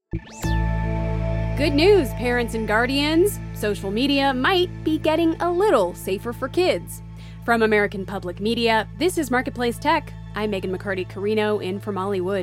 Good news, parents and guardians. Social media might be getting a little safer for kids. From American Public Media, this is Marketplace Tech. I'm Megan McCarty-Carino in from Hollywood.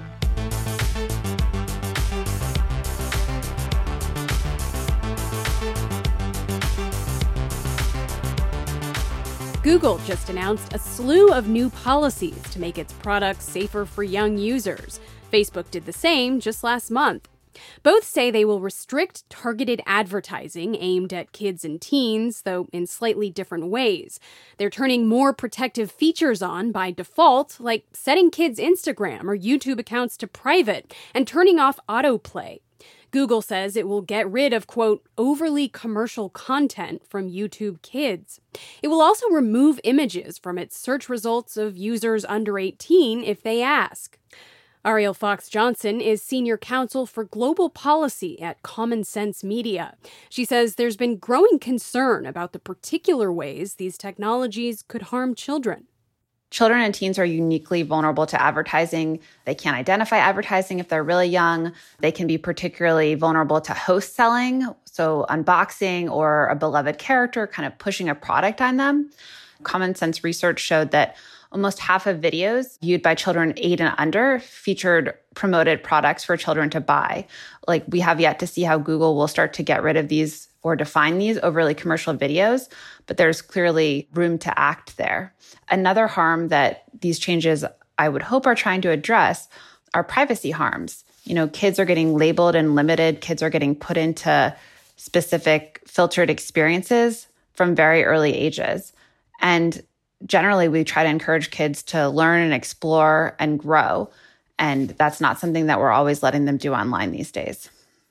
Google just announced a slew of new policies to make its products safer for young users. Facebook did the same just last month. Both say they will restrict targeted advertising aimed at kids and teens, though in slightly different ways. They're turning more protective features on by default, like setting kids' Instagram or YouTube accounts to private and turning off autoplay. Google says it will get rid of, quote, overly commercial content from YouTube Kids. It will also remove images from its search results of users under 18 if they ask. Ariel Fox-Johnson is senior counsel for global policy at Common Sense Media. She says there's been growing concern about the particular ways these technologies could harm children. Children and teens are uniquely vulnerable to advertising. They can't identify advertising if they're really young. They can be particularly vulnerable to host selling, so unboxing or a beloved character kind of pushing a product on them. Common Sense research showed that almost half of videos viewed by children 8 and under featured promoted products for children to buy. Like, we have yet to see how Google will start to get rid of these or define these overly commercial videos, but there's clearly room to act there. Another harm that these changes, I would hope, are trying to address are privacy harms. You know, kids are getting labeled and limited. Kids are getting put into specific filtered experiences from very early ages. And generally, we try to encourage kids to learn and explore and grow. And that's not something that we're always letting them do online these days.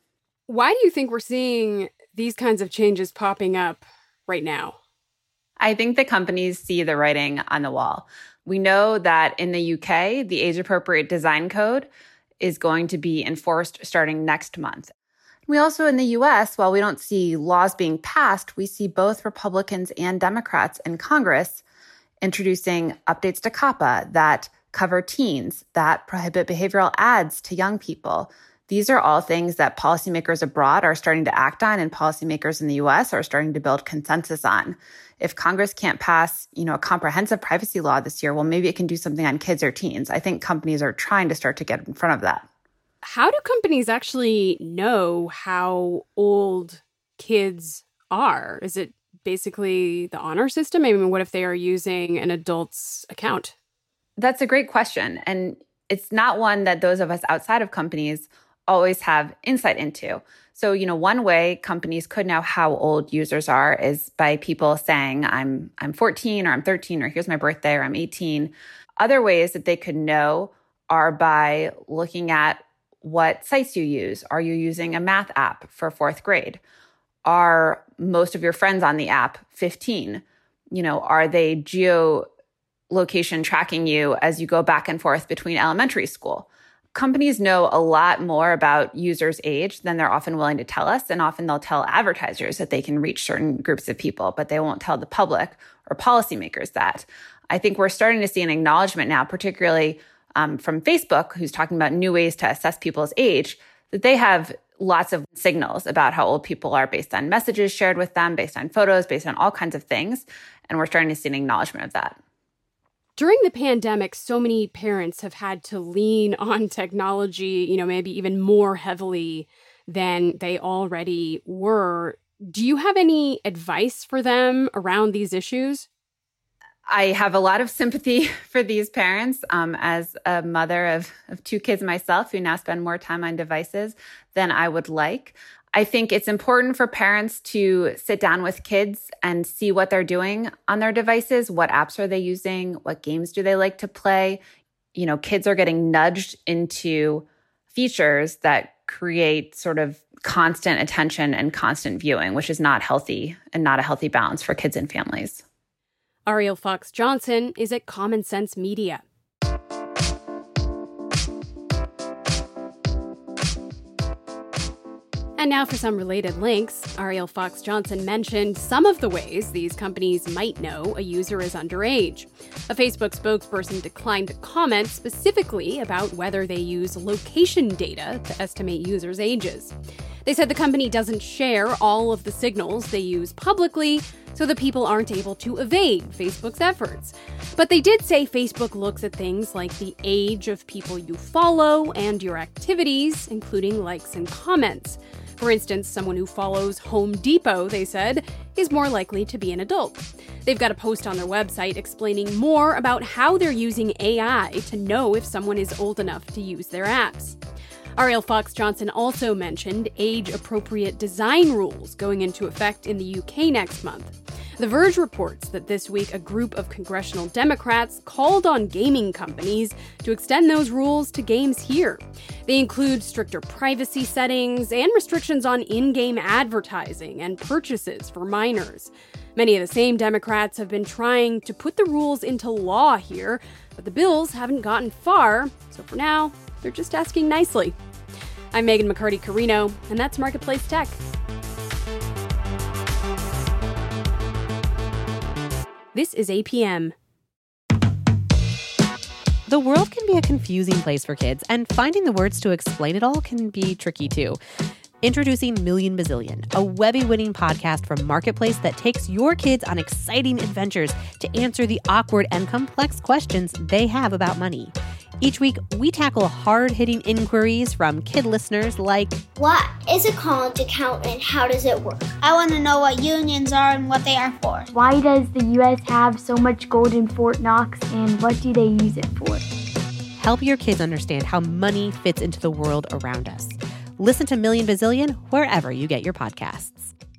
Why do you think we're seeing these kinds of changes popping up right now? I think the companies see the writing on the wall. We know that in the UK, the age-appropriate design code is going to be enforced starting next month. We also, in the US, while we don't see laws being passed, we see both Republicans and Democrats in Congress introducing updates to COPPA that cover teens, that prohibit behavioral ads to young people. These are all things that policymakers abroad are starting to act on, and policymakers in the US are starting to build consensus on. If Congress can't pass, a comprehensive privacy law this year, well, maybe it can do something on kids or teens. I think companies are trying to start to get in front of that. How do companies actually know how old kids are? Is it basically the honor system? I mean, what if they are using an adult's account? That's a great question. And it's not one that those of us outside of companies always have insight into. So, one way companies could know how old users are is by people saying, I'm 14 or I'm 13 or here's my birthday or I'm 18. Other ways that they could know are by looking at what sites you use. Are you using a math app for 4th grade? Are most of your friends on the app 15? Are they geolocation tracking you as you go back and forth between elementary school? Companies know a lot more about users' age than they're often willing to tell us, and often they'll tell advertisers that they can reach certain groups of people, but they won't tell the public or policymakers that. I think we're starting to see an acknowledgement now, particularly from Facebook, who's talking about new ways to assess people's age, that they have lots of signals about how old people are based on messages shared with them, based on photos, based on all kinds of things. And we're starting to see an acknowledgement of that. During the pandemic, so many parents have had to lean on technology, maybe even more heavily than they already were. Do you have any advice for them around these issues? I have a lot of sympathy for these parents. As a mother of 2 kids myself who now spend more time on devices than I would like, I think it's important for parents to sit down with kids and see what they're doing on their devices. What apps are they using? What games do they like to play? Kids are getting nudged into features that create sort of constant attention and constant viewing, which is not healthy and not a healthy balance for kids and families. Ariel Fox-Johnson is at Common Sense Media. And now for some related links. Ariel Fox Johnson mentioned some of the ways these companies might know a user is underage. A Facebook spokesperson declined to comment specifically about whether they use location data to estimate users' ages. They said the company doesn't share all of the signals they use publicly, so that people aren't able to evade Facebook's efforts. But they did say Facebook looks at things like the age of people you follow and your activities, including likes and comments. For instance, someone who follows Home Depot, they said, is more likely to be an adult. They've got a post on their website explaining more about how they're using AI to know if someone is old enough to use their apps. Ariel Fox Johnson also mentioned age-appropriate design rules going into effect in the UK next month. The Verge reports that this week a group of congressional Democrats called on gaming companies to extend those rules to games here. They include stricter privacy settings and restrictions on in-game advertising and purchases for minors. Many of the same Democrats have been trying to put the rules into law here, but the bills haven't gotten far, so for now, they're just asking nicely. I'm Megan McCarty-Carino, and that's Marketplace Tech. This is APM. The world can be a confusing place for kids, and finding the words to explain it all can be tricky too. Introducing Million Bazillion, a Webby-winning podcast from Marketplace that takes your kids on exciting adventures to answer the awkward and complex questions they have about money. Each week, we tackle hard-hitting inquiries from kid listeners like, what is a college account and how does it work? I want to know what unions are and what they are for. Why does the U.S. have so much gold in Fort Knox and what do they use it for? Help your kids understand how money fits into the world around us. Listen to Million Bazillion wherever you get your podcasts.